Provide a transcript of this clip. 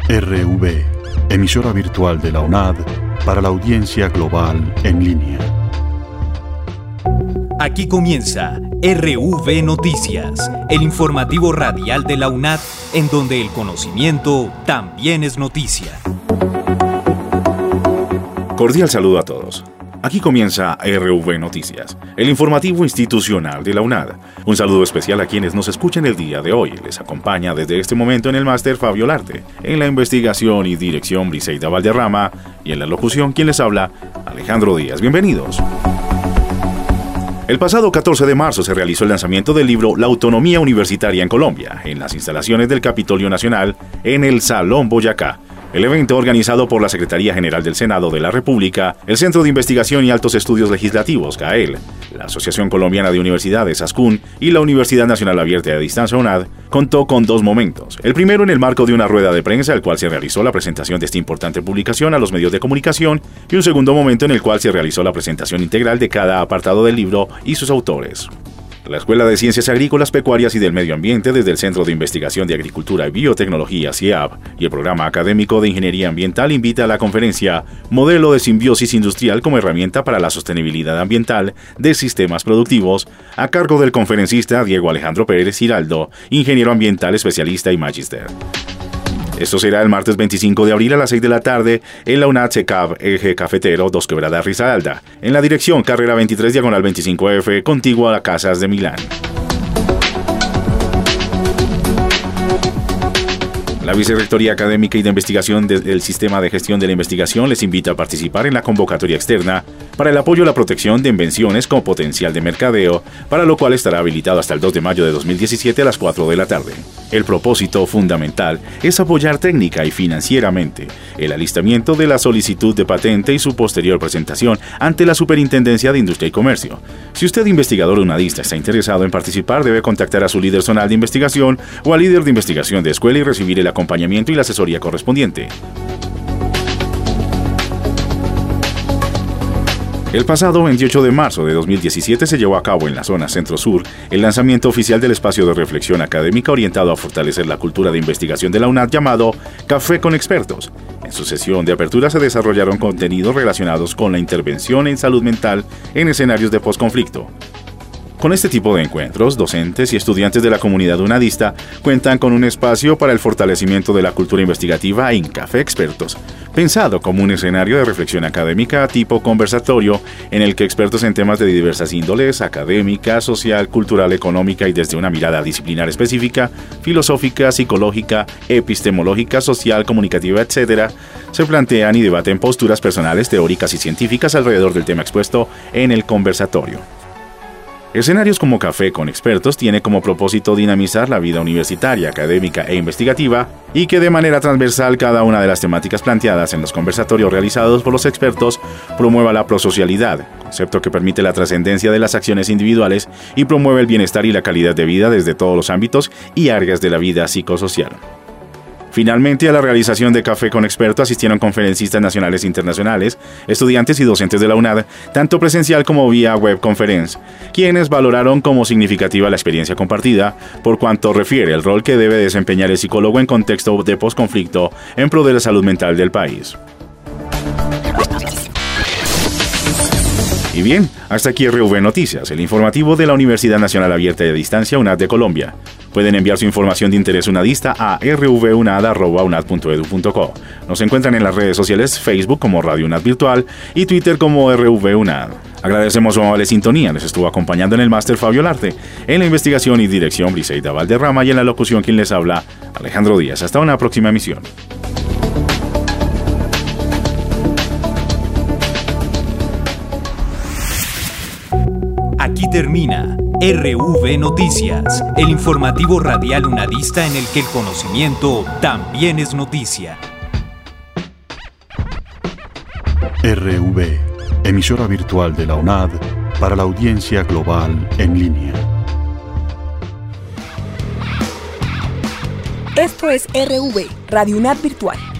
RV, emisora virtual de la UNAD para la audiencia global en línea. Aquí comienza RV Noticias, el informativo radial de la UNAD, en donde el conocimiento también es noticia. Cordial saludo a todos. Aquí comienza RV Noticias, el informativo institucional de la UNAD. Un saludo especial a quienes nos escuchan el día de hoy. Les acompaña desde este momento en el máster Fabio Larte, en la investigación y dirección Briseida Valderrama y en la locución quien les habla, Alejandro Díaz. Bienvenidos. El pasado 14 de marzo se realizó el lanzamiento del libro La Autonomía Universitaria en Colombia, en las instalaciones del Capitolio Nacional, en el Salón Boyacá. El evento, organizado por la Secretaría General del Senado de la República, el Centro de Investigación y Altos Estudios Legislativos, CAEL, la Asociación Colombiana de Universidades, ASCUN, y la Universidad Nacional Abierta y a Distancia, UNAD, contó con dos momentos. El primero en el marco de una rueda de prensa, el cual se realizó la presentación de esta importante publicación a los medios de comunicación, y un segundo momento en el cual se realizó la presentación integral de cada apartado del libro y sus autores. La Escuela de Ciencias Agrícolas, Pecuarias y del Medio Ambiente, desde el Centro de Investigación de Agricultura y Biotecnología, CIAB, y el Programa Académico de Ingeniería Ambiental invita a la conferencia Modelo de Simbiosis Industrial como herramienta para la sostenibilidad ambiental de sistemas productivos, a cargo del conferencista Diego Alejandro Pérez Giraldo, ingeniero ambiental especialista y magíster. Esto será el martes 25 de abril a las 6 de la tarde en la UNAD CECAB, Eje Cafetero, 2 Quebradas Risaralda, en la dirección Carrera 23 Diagonal 25F, contigua a Casas de Milán. La Vicerrectoría Académica y de Investigación del Sistema de Gestión de la Investigación les invita a participar en la convocatoria externa para el apoyo a la protección de invenciones con potencial de mercadeo, para lo cual estará habilitado hasta el 2 de mayo de 2017 a las 4 de la tarde. El propósito fundamental es apoyar técnica y financieramente el alistamiento de la solicitud de patente y su posterior presentación ante la Superintendencia de Industria y Comercio. Si usted, investigador unadista, está interesado en participar, debe contactar a su líder zonal de investigación o al líder de investigación de escuela y recibir el acompañamiento y la asesoría correspondiente. El pasado 28 de marzo de 2017 se llevó a cabo en la zona Centro-Sur el lanzamiento oficial del espacio de reflexión académica orientado a fortalecer la cultura de investigación de la UNAD llamado Café con Expertos. En su sesión de apertura se desarrollaron contenidos relacionados con la intervención en salud mental en escenarios de posconflicto. Con este tipo de encuentros, docentes y estudiantes de la comunidad unadista cuentan con un espacio para el fortalecimiento de la cultura investigativa en Café Expertos, pensado como un escenario de reflexión académica tipo conversatorio en el que expertos en temas de diversas índoles, académica, social, cultural, económica y desde una mirada disciplinar específica, filosófica, psicológica, epistemológica, social, comunicativa, etc., se plantean y debaten posturas personales, teóricas y científicas alrededor del tema expuesto en el conversatorio. Escenarios como Café con Expertos tiene como propósito dinamizar la vida universitaria, académica e investigativa y que de manera transversal cada una de las temáticas planteadas en los conversatorios realizados por los expertos promueva la prosocialidad, concepto que permite la trascendencia de las acciones individuales y promueve el bienestar y la calidad de vida desde todos los ámbitos y áreas de la vida psicosocial. Finalmente, a la realización de Café con Expertos asistieron conferencistas nacionales e internacionales, estudiantes y docentes de la UNAD, tanto presencial como vía web conference, quienes valoraron como significativa la experiencia compartida, por cuanto refiere al rol que debe desempeñar el psicólogo en contexto de posconflicto en pro de la salud mental del país. Y bien, hasta aquí RV Noticias, el informativo de la Universidad Nacional Abierta y a Distancia, UNAD de Colombia. Pueden enviar su información de interés unadista a rvunad@unad.edu.co. Nos encuentran en las redes sociales Facebook como Radio UNAD Virtual y Twitter como RV UNAD. Agradecemos su amable sintonía. Les estuvo acompañando en el máster Fabio Larte, en la investigación y dirección Briseida Valderrama y en la locución quien les habla, Alejandro Díaz. Hasta una próxima emisión. Aquí termina RV Noticias, el informativo radial unadista en el que el conocimiento también es noticia. RV, emisora virtual de la UNAD para la audiencia global en línea. Esto es RV, Radio UNAD Virtual.